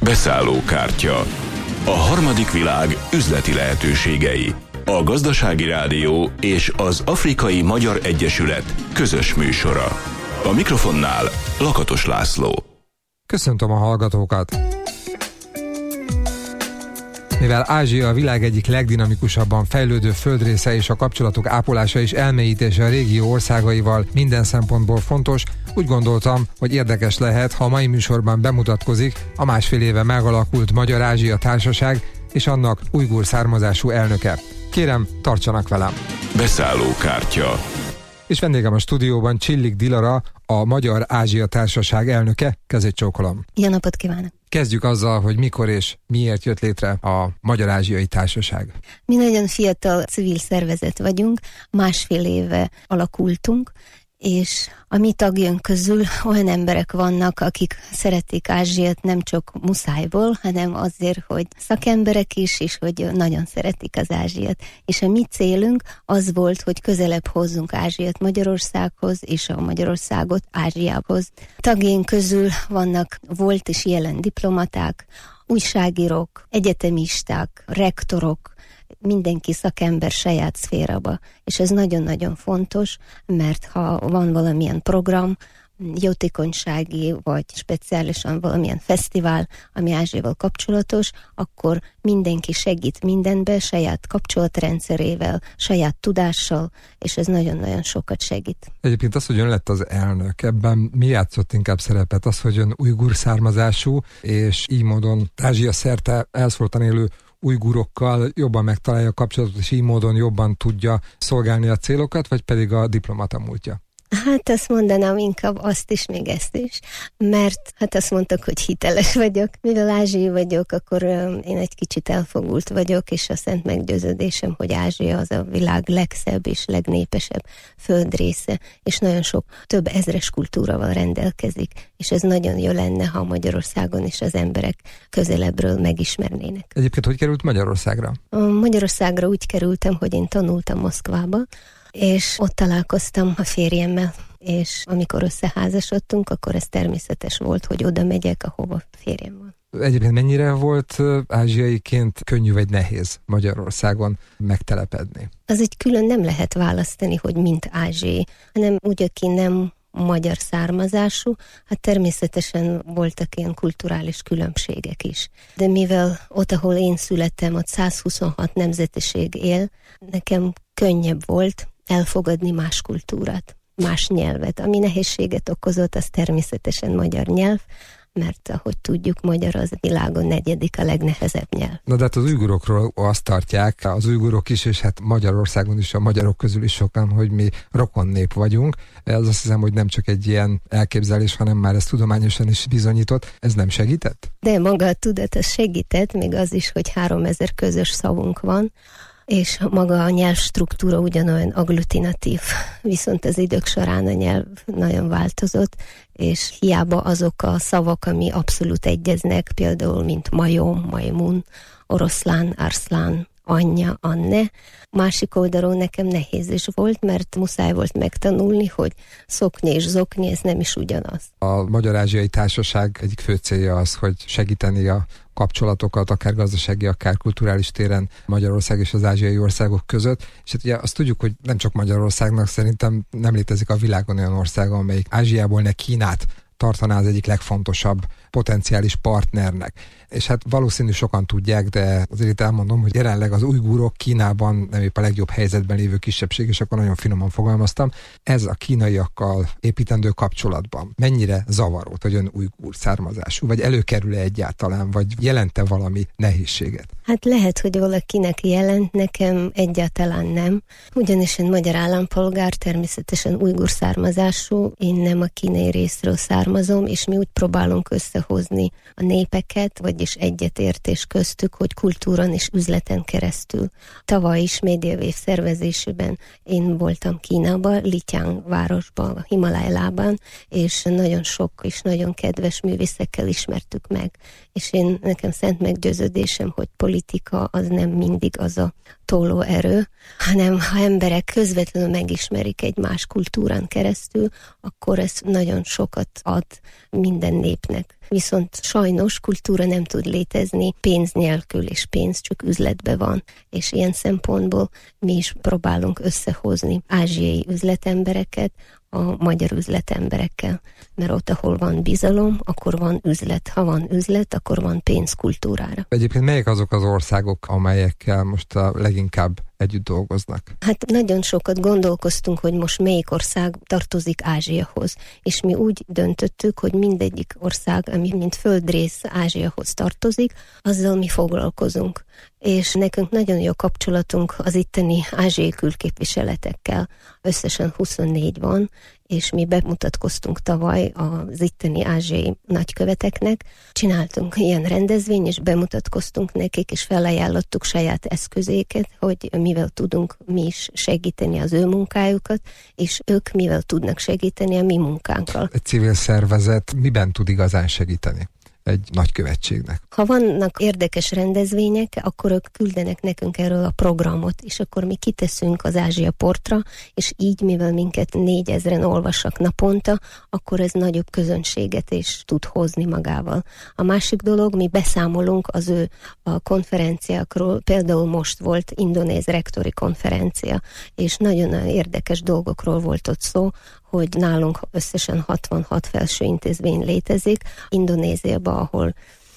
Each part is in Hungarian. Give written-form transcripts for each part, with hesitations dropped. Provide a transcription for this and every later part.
Beszállókártya. A harmadik világ üzleti lehetőségei. A Gazdasági Rádió és az Afrikai Magyar Egyesület közös műsora. A mikrofonnál Lakatos László. Köszöntöm a hallgatókat! Mivel Ázsia a világ egyik legdinamikusabban fejlődő földrésze és a kapcsolatok ápolása és elmélyítése a régió országaival minden szempontból fontos, úgy gondoltam, hogy érdekes lehet, ha a mai műsorban bemutatkozik a másfél éve megalakult Magyar-Ázsia Társaság és annak ujgur származású elnöke. Kérem, tartsanak velem! Beszállókártya. És vendégem a stúdióban Csillik Dilara, a Magyar-Ázsia Társaság elnöke. Kezét csókolom! Jó napot kívánok! Kezdjük azzal, hogy mikor és miért jött létre a Magyar-Ázsiai Társaság. Mi nagyon fiatal civil szervezet vagyunk, másfél éve alakultunk, és a mi tagjaink közül olyan emberek vannak, akik szeretik Ázsiát nem csak muszájból, hanem azért, hogy szakemberek is, és hogy nagyon szeretik az Ázsiát. És a mi célunk az volt, hogy közelebb hozzunk Ázsiát Magyarországhoz, és a Magyarországot Ázsiához. Tagjaink közül vannak volt és jelen diplomaták, újságírók, egyetemisták, rektorok, mindenki szakember saját szféraba. És ez nagyon-nagyon fontos, mert ha van valamilyen program, jótékonysági, vagy speciálisan valamilyen fesztivál, ami Ázsiával kapcsolatos, akkor mindenki segít mindenbe, saját kapcsolatrendszerével, saját tudással, és ez nagyon-nagyon sokat segít. Egyébként az, hogy ön lett az elnök, ebben mi játszott inkább szerepet? Az, hogy ön ujgur származású, és így módon Ázsia szerte elszóltan élő ujgurokkal jobban megtalálja a kapcsolatot, és így módon jobban tudja szolgálni a célokat, vagy pedig a diplomata múltja? Hát azt mondanám inkább azt is, még ezt is, mert hát azt mondtak, hogy hiteles vagyok. Mivel ázsiai vagyok, akkor én egy kicsit elfogult vagyok, és a szent meggyőződésem, hogy Ázsia az a világ legszebb és legnépesebb földrésze, és nagyon sok, több ezres kultúrával rendelkezik, és ez nagyon jó lenne, ha Magyarországon is az emberek közelebbről megismernének. Egyébként hogy került Magyarországra? Magyarországra úgy kerültem, hogy én tanultam Moszkvába, és ott találkoztam a férjemmel, és amikor összeházasodtunk, akkor ez természetes volt, hogy oda megyek, ahova férjem van. Egyébként mennyire volt ázsiaiként könnyű vagy nehéz Magyarországon megtelepedni? Az egy külön nem lehet választani, hogy mint ázsiai, hanem úgy, aki nem magyar származású, hát természetesen voltak ilyen kulturális különbségek is. De mivel ott, ahol én születtem, ott 126 nemzetiség él, nekem könnyebb volt elfogadni más kultúrát, más nyelvet. Ami nehézséget okozott, az természetesen magyar nyelv, mert ahogy tudjuk, magyar az világon negyedik a legnehezebb nyelv. Na de hát az ujgurokról azt tartják, az ujgurok is, és hát Magyarországon is, a magyarok közül is sokan, hogy mi rokonnép vagyunk. Ez azt hiszem, hogy nem csak egy ilyen elképzelés, hanem már ez tudományosan is bizonyított. Ez nem segített? De maga a tudat az segített, még az is, hogy 3000 közös szavunk van, és maga a nyelvstruktúra ugyanolyan agglutinatív, viszont az idők során a nyelv nagyon változott, és hiába azok a szavak, ami abszolút egyeznek, például mint majom, majmun, oroszlán, arszlán, anyja, Anne. Másik oldalról nekem nehéz is volt, mert muszáj volt megtanulni, hogy szokni és zokni, ez nem is ugyanaz. A Magyar-Ázsiai Társaság egyik fő célja az, hogy segíteni a kapcsolatokat, akár gazdasági, akár kulturális téren Magyarország és az ázsiai országok között. És hát ugye azt tudjuk, hogy nem csak Magyarországnak, szerintem nem létezik a világon olyan ország, amelyik Ázsiából ne Kínát tartaná az egyik legfontosabb potenciális partnernek. És hát valószínű sokan tudják, de azért itt elmondom, hogy jelenleg az ujgurok Kínában nem épp a legjobb helyzetben lévő kisebbség, és akkor nagyon finoman fogalmaztam. Ez a kínaiakkal építendő kapcsolatban mennyire zavaró, hogy ön ujgur származású, vagy előkerül-e egyáltalán, vagy jelente valami nehézséget? Hát lehet, hogy valakinek jelent, nekem egyáltalán nem. Ugyanis én magyar állampolgár, természetesen ujgur származású, én nem a kínai részről származom, és mi úgy próbálunk összehozni a népeket, vagyis egyetértés köztük, hogy kultúrán és üzleten keresztül. Tavaly is médiavév szervezésében én voltam Kínában, Lityang városban, Himalájában, és nagyon sok és nagyon kedves művészekkel ismertük meg. És nekem szent meggyőződésem, hogy politika az nem mindig az a tolóerő, hanem ha emberek közvetlenül megismerik egy más kultúrán keresztül, akkor ez nagyon sokat ad minden népnek. Viszont sajnos kultúra nem tud létezni pénz nélkül, és pénz csak üzletben van. És ilyen szempontból mi is próbálunk összehozni ázsiai üzletembereket a magyar üzletemberekkel. Mert ott, ahol van bizalom, akkor van üzlet. Ha van üzlet, akkor van pénz kultúrára. Egyébként melyek azok az országok, amelyekkel most a leginkább együtt dolgoznak? Hát nagyon sokat gondolkoztunk, hogy most melyik ország tartozik Ázsiahoz. És mi úgy döntöttük, hogy mindegyik ország, ami mint földrész Ázsiahoz tartozik, azzal mi foglalkozunk. És nekünk nagyon jó kapcsolatunk az itteni ázsiai külképviseletekkel. Összesen 24 van, és mi bemutatkoztunk tavaly az itteni ázsiai nagyköveteknek. Csináltunk ilyen rendezvény, és bemutatkoztunk nekik, és felajánlottuk saját eszközéket, hogy mivel tudunk mi is segíteni az ő munkájukat, és ők mivel tudnak segíteni a mi munkánkkal. Egy civil szervezet miben tud igazán segíteni egy nagykövetségnek? Ha vannak érdekes rendezvények, akkor ők küldenek nekünk erről a programot, és akkor mi kiteszünk az Ázsia Portra, és így, mivel minket 4000-en olvassak naponta, akkor ez nagyobb közönséget is tud hozni magával. A másik dolog, mi beszámolunk az ő a konferenciákról, például most volt indonéz rektori konferencia, és nagyon érdekes dolgokról volt ott szó, hogy nálunk összesen 66 felső intézmény létezik. Indonéziában, ahol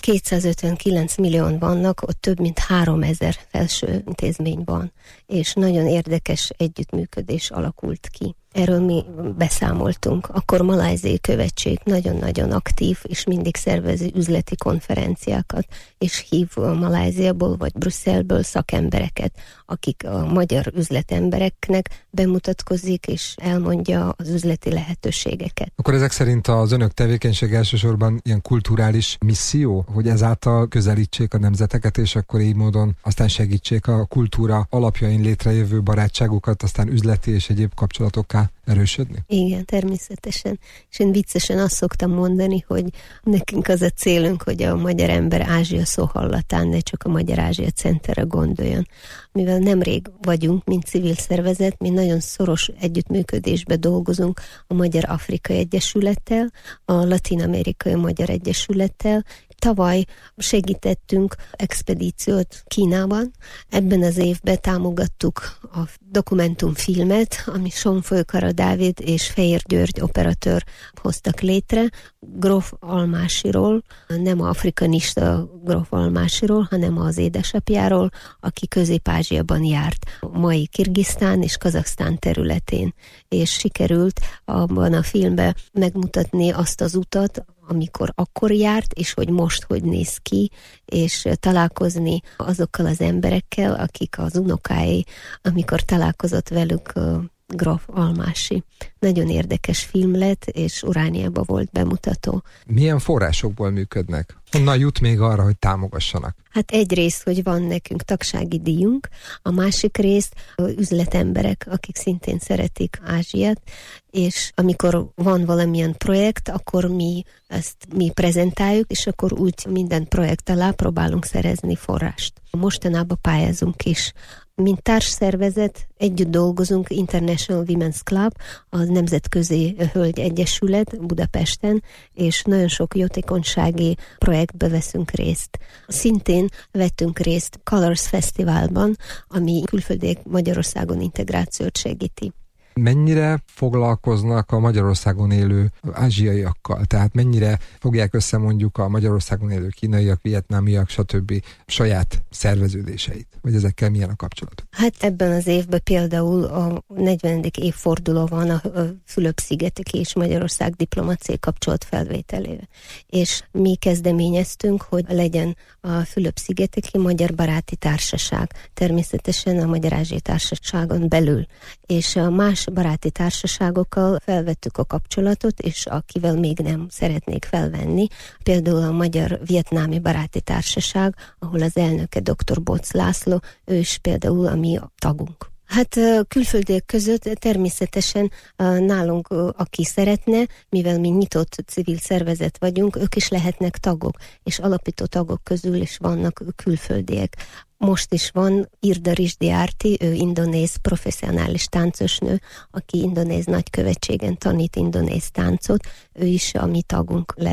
259 millióan vannak, ott több mint 3000 felső intézmény van, és nagyon érdekes együttműködés alakult ki. Erről mi beszámoltunk. Akkor malajziai követség nagyon-nagyon aktív, és mindig szervezi üzleti konferenciákat, és hív Malajziából vagy Brüsszelből szakembereket, akik a magyar üzletembereknek bemutatkozik, és elmondja az üzleti lehetőségeket. Akkor ezek szerint az önök tevékenység elsősorban ilyen kulturális misszió, hogy ezáltal közelítsék a nemzeteket, és akkor így módon aztán segítsék a kultúra alapjain létrejövő barátságukat, aztán üzleti és egyéb kapcsolatokká erősödni? Igen, természetesen. És én viccesen azt szoktam mondani, hogy nekünk az a célunk, hogy a magyar ember Ázsia szó hallatán ne csak a Magyar Ázsia Centerre gondoljon. Mivel nemrég vagyunk, mint civil szervezet, mi nagyon szoros együttműködésben dolgozunk a Magyar Afrikai Egyesülettel, a Latin-Amerikai Magyar Egyesülettel. Tavaly segítettünk expedíciót Kínában. Ebben az évben támogattuk a dokumentumfilmet, ami Sonfölkara Dávid és Fehér György operatőr hoztak létre, Gróf Almásiról, nem afrikanista Gróf Almásiról, hanem az édesapjáról, aki Közép-Ázsiában járt, a mai Kirgisztán és Kazaksztán területén. És sikerült abban a filmben megmutatni azt az utat, amikor akkor járt, és hogy most hogy néz ki, és találkozni azokkal az emberekkel, akik az unokái, amikor találkozott velük Gróf Almási. Nagyon érdekes film lett, és Urániában volt bemutató. Milyen forrásokból működnek? Honnan jut még arra, hogy támogassanak? Hát egyrészt, hogy van nekünk tagsági díjunk, a másik rész üzletemberek, akik szintén szeretik Ázsiát, és amikor van valamilyen projekt, akkor mi ezt prezentáljuk, és akkor úgy minden projekt alá próbálunk szerezni forrást. Mostanában pályázunk is. Mint társszervezet együtt dolgozunk International Women's Club, az Nemzetközi Hölgy Egyesület Budapesten, és nagyon sok jótékonysági projektbe veszünk részt. Szintén vettünk részt Colors Fesztiválban, ami külföldiek Magyarországon integrációt segíti. Mennyire foglalkoznak a Magyarországon élő ázsiaiakkal? Tehát mennyire fogják össze mondjuk a Magyarországon élő kínaiak, vietnámiak, stb. Saját szerveződéseit? Vagy ezekkel milyen a kapcsolatuk? Hát ebben az évben például a 40. évforduló van a Fülöp-szigeteki és Magyarország diplomáciai kapcsolat felvételével. És mi kezdeményeztünk, hogy legyen a Fülöp-szigeteki Magyar Baráti Társaság. Természetesen a Magyar Ázsiai Társaságon belül. És a más baráti társaságokkal felvettük a kapcsolatot, és akivel még nem szeretnék felvenni, például a Magyar-Vietnámi Baráti Társaság, ahol az elnöke dr. Bóc László, ő is például a mi tagunk. Hát külföldiek között természetesen nálunk, aki szeretne, mivel mi nyitott civil szervezet vagyunk, ők is lehetnek tagok, és alapító tagok közül is vannak külföldiek. Most is van Irda Risdiárti, ő indonéz professzionális táncosnő, aki indonéz nagykövetségen tanít indonéz táncot, ő is a mi tagunk lesz.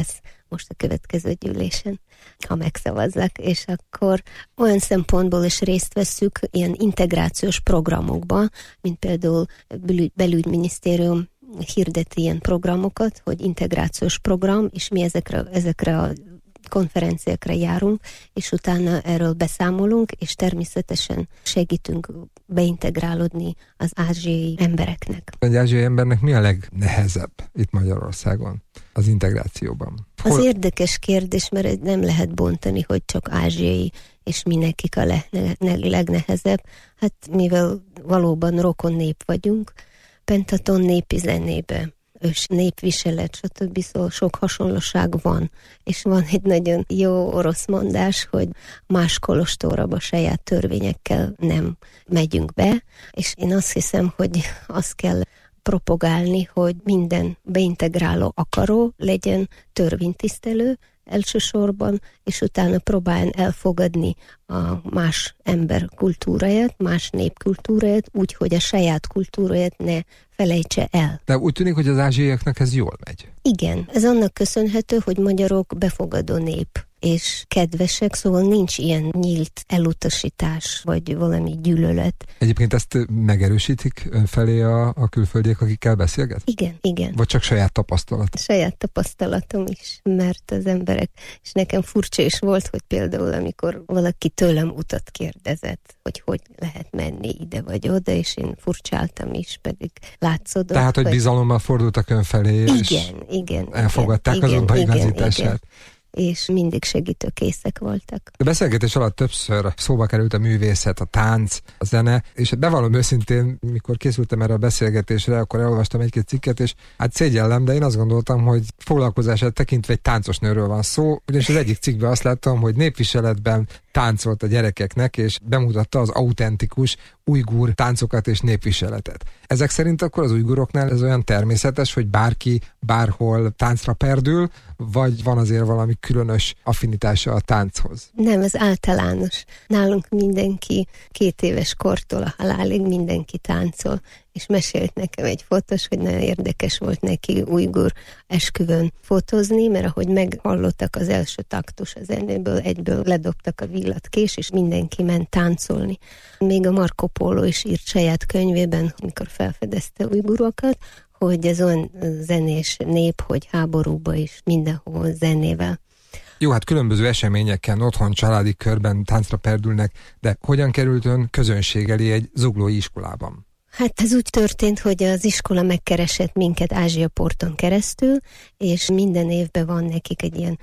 most a következő gyűlésen, ha megszavazzak, és akkor olyan szempontból is részt vesszük ilyen integrációs programokban, mint például belügyminisztérium hirdeti ilyen programokat, hogy integrációs program, és mi ezekre a konferenciákra járunk, és utána erről beszámolunk, és természetesen segítünk beintegrálódni az ázsiai embereknek. Egy ázsiai embernek mi a legnehezebb itt Magyarországon az integrációban? Az érdekes kérdés, mert nem lehet bontani, hogy csak ázsiai, és mi nekik a legnehezebb. Hát mivel valóban rokon nép vagyunk, pentaton népi zenébe, ős népviselet, stb. Szóval sok hasonlóság van. És van egy nagyon jó orosz mondás, hogy más kolostorba saját törvényekkel nem megyünk be, és én azt hiszem, hogy azt kell propagálni, hogy minden beintegráló akaró legyen törvénytisztelő elsősorban, és utána próbáljon elfogadni a más ember kultúráját, más nép kultúráját, úgy, hogy a saját kultúráját ne felejtse el. De úgy tűnik, hogy az ázsiaiaknak ez jól megy. Igen, ez annak köszönhető, hogy magyarok befogadó nép, és kedvesek, szóval nincs ilyen nyílt elutasítás, vagy valami gyűlölet. Egyébként ezt megerősítik felé a külföldiek, akikkel beszélget? Igen. Vagy csak saját tapasztalat? Saját tapasztalatom is, mert az emberek, és nekem furcsa is volt, hogy például amikor valaki tőlem utat kérdezett, hogy lehet menni ide vagy oda, és én furcsáltam is, pedig látszódott. Tehát, hogy bizalommal fordultak ön felé, igen, elfogadták az beigazítását. És mindig segítőkészek voltak. A beszélgetés alatt többször szóba került a művészet, a tánc, a zene, és bevallom őszintén, mikor készültem erre a beszélgetésre, akkor elolvastam egy-két cikket, és hát szégyellem, de én azt gondoltam, hogy foglalkozását tekintve egy táncos nőről van szó, ugyanis az egyik cikkben azt láttam, hogy népviseletben táncolt a gyerekeknek, és bemutatta az autentikus ujgur táncokat és népviseletet. Ezek szerint akkor az ujguroknál ez olyan természetes, hogy bárki bárhol táncra perdül, vagy van azért valami különös affinitása a tánchoz? Nem, ez általános. Nálunk mindenki 2 éves kortól a halálig mindenki táncol, és mesélt nekem egy fotós, hogy nagyon érdekes volt neki ujgur esküvőn fotózni, mert ahogy meghallottak az első taktus a zenéből, egyből ledobtak a villatkés, és mindenki ment táncolni. Még a Marco Polo is írt saját könyvében, amikor felfedezte ujgurokat, hogy ez olyan zenés nép, hogy háborúba is mindenhol zenével. Jó, hát különböző eseményeken, otthon, családi körben táncra perdülnek, de hogyan került ön közönség elé egy zuglói iskolában? Hát ez úgy történt, hogy az iskola megkeresett minket Ázsiaporton keresztül, és minden évben van nekik egy ilyen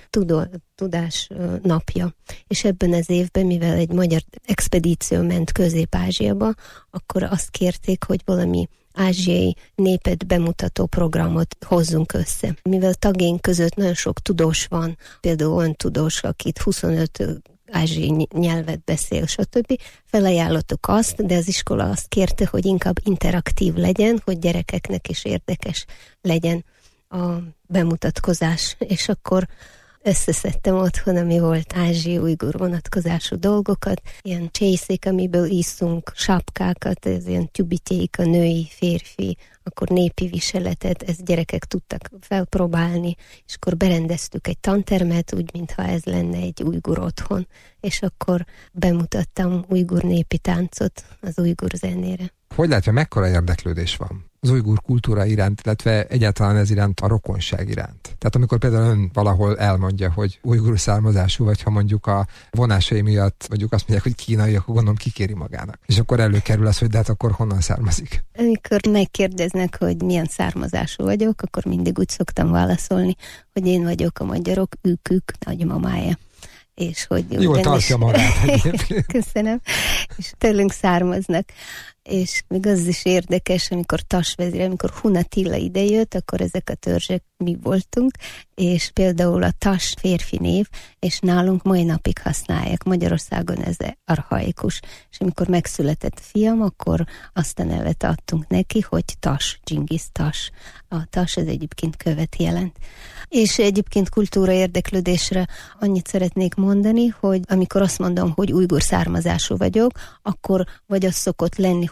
tudás napja. És ebben az évben, mivel egy magyar expedíció ment Közép-Ázsiába, akkor azt kérték, hogy valami ázsiai népet bemutató programot hozzunk össze. Mivel tagjaink között nagyon sok tudós van, például olyan tudós, akit 25 ázsiai nyelvet beszél, stb. Felajánlottuk azt, de az iskola azt kérte, hogy inkább interaktív legyen, hogy gyerekeknek is érdekes legyen a bemutatkozás, és akkor összeszedtem otthon, ami volt ázsiai ujgur vonatkozású dolgokat, ilyen csészék, amiből iszunk, sapkákat, ez ilyen tübityék, a női, férfi, akkor népi viseletet, ezt gyerekek tudtak felpróbálni, és akkor berendeztük egy tantermet, úgy, mintha ez lenne egy ujgur otthon, és akkor bemutattam ujgur népi táncot az ujgur zenére. Hogy látja, mekkora érdeklődés van az ujgur kultúra iránt, illetve egyáltalán ez iránt, a rokonság iránt? Tehát amikor például ön valahol elmondja, hogy ujgur származású, vagy ha mondjuk a vonásai miatt mondjuk azt mondják, hogy kínai, akkor gondolom kikéri magának. És akkor előkerül az, hogy de hát akkor honnan származik? Amikor megkérdeznek, hogy milyen származású vagyok, akkor mindig úgy szoktam válaszolni, hogy én vagyok a magyarok ők nagymamája. És hogy jól tartja magát. Köszönöm. És tőlünk származnak. És még az is érdekes, amikor Tasvezér, amikor Hun Attila idejött, akkor ezek a törzsek mi voltunk, és például a Tas férfi név, és nálunk mai napig használják. Magyarországon ez archaikus. És amikor megszületett a fiam, akkor azt a nevet adtunk neki, hogy Tas, Dzsingisz Tas. A Tas ez egyébként követ jelent. És egyébként kultúra érdeklődésre annyit szeretnék mondani, hogy amikor azt mondom, hogy ujgur származású vagyok, akkor vagy az szokott lenni,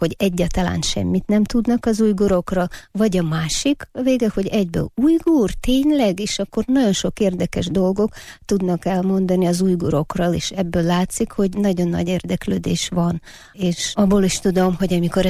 hogy egyáltalán semmit nem tudnak az ujgurokra, vagy a másik vége, hogy egyből ujgur, tényleg, és akkor nagyon sok érdekes dolgok tudnak elmondani az ujgurokról, és ebből látszik, hogy nagyon nagy érdeklődés van. És abból is tudom, hogy amikor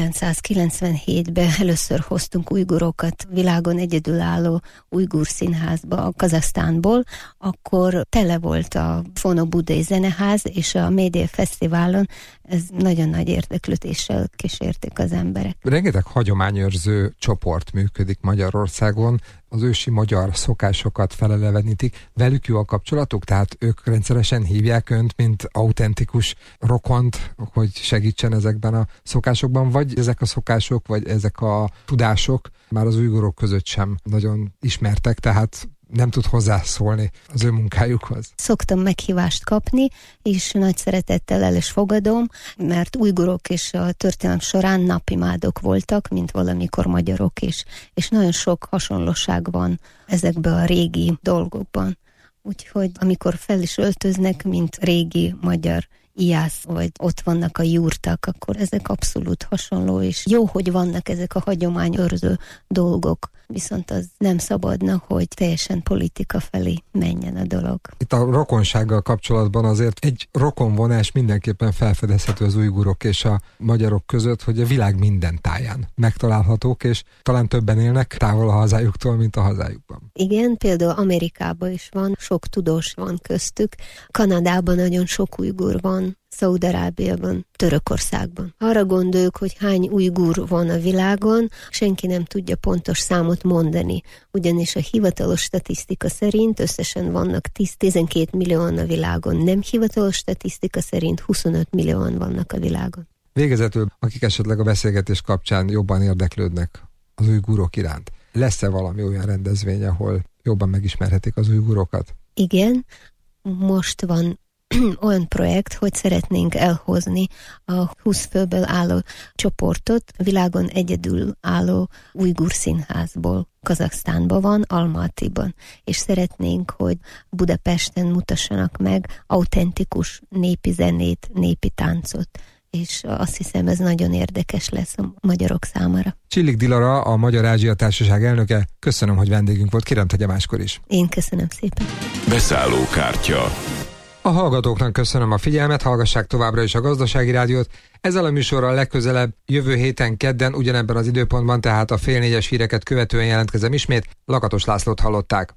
1997-ben először hoztunk ujgurokat világon egyedülálló ujgur színházba a Kazahsztánból, akkor tele volt a Fono Budai Zeneház, és a Média Fesztiválon ez nagyon nagy érdeklődéssel kísérték az emberek. Rengeteg hagyományőrző csoport működik Magyarországon, az ősi magyar szokásokat felelevenítik. Velük jó a kapcsolatuk? Tehát ők rendszeresen hívják önt, mint autentikus rokont, hogy segítsen ezekben a szokásokban, vagy ezek a szokások, vagy ezek a tudások már az ujgurok között sem nagyon ismertek, tehát nem tud hozzászólni az ő munkájukhoz. Szoktam meghívást kapni, és nagy szeretettel el is fogadom, mert ujgurok és a történelem során napimádok voltak, mint valamikor magyarok is, és nagyon sok hasonlóság van ezekben a régi dolgokban. Úgyhogy amikor fel is öltöznek, mint régi magyar ijász, vagy ott vannak a jurtak, akkor ezek abszolút hasonló, és jó, hogy vannak ezek a hagyományőrző dolgok, viszont az nem szabadna, hogy teljesen politika felé menjen a dolog. Itt a rokonsággal kapcsolatban azért egy rokonvonás mindenképpen felfedezhető az ujgurok és a magyarok között, hogy a világ minden táján megtalálhatók, és talán többen élnek távol a hazájuktól, mint a hazájukban. Igen, például Amerikában is van, sok tudós van köztük, Kanadában nagyon sok ujgur van, Szaúd-Arábiában, Törökországban. Arra gondoljuk, hogy hány ujgur van a világon, senki nem tudja pontos számot mondani, ugyanis a hivatalos statisztika szerint összesen vannak 10-12 millióan a világon, nem hivatalos statisztika szerint 25 millióan vannak a világon. Végezetül, akik esetleg a beszélgetés kapcsán jobban érdeklődnek az ujgurok iránt, lesz-e valami olyan rendezvény, ahol jobban megismerhetik az ujgurokat? Igen, most van olyan projekt, hogy szeretnénk elhozni a 20 főből álló csoportot világon egyedül álló ujgur színházból. Kazahsztánban van, Almatyban, és szeretnénk, hogy Budapesten mutassanak meg autentikus népi zenét, népi táncot, és azt hiszem, ez nagyon érdekes lesz a magyarok számára. Csillik Dilara, a Magyar-Ázsia Társaság elnöke, köszönöm, hogy vendégünk volt, kérem tegye máskor is. Én köszönöm szépen. Beszállókártya. A hallgatóknak köszönöm a figyelmet, hallgassák továbbra is a Gazdasági Rádiót. Ezzel a műsorral legközelebb jövő héten kedden ugyanebben az időpontban, tehát a 3:30 híreket követően jelentkezem ismét. Lakatos Lászlót hallották.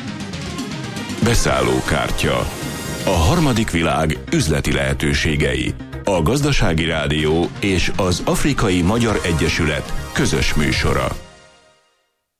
Beszállókártya. A harmadik világ üzleti lehetőségei. A Gazdasági Rádió és az Afrikai Magyar Egyesület közös műsora.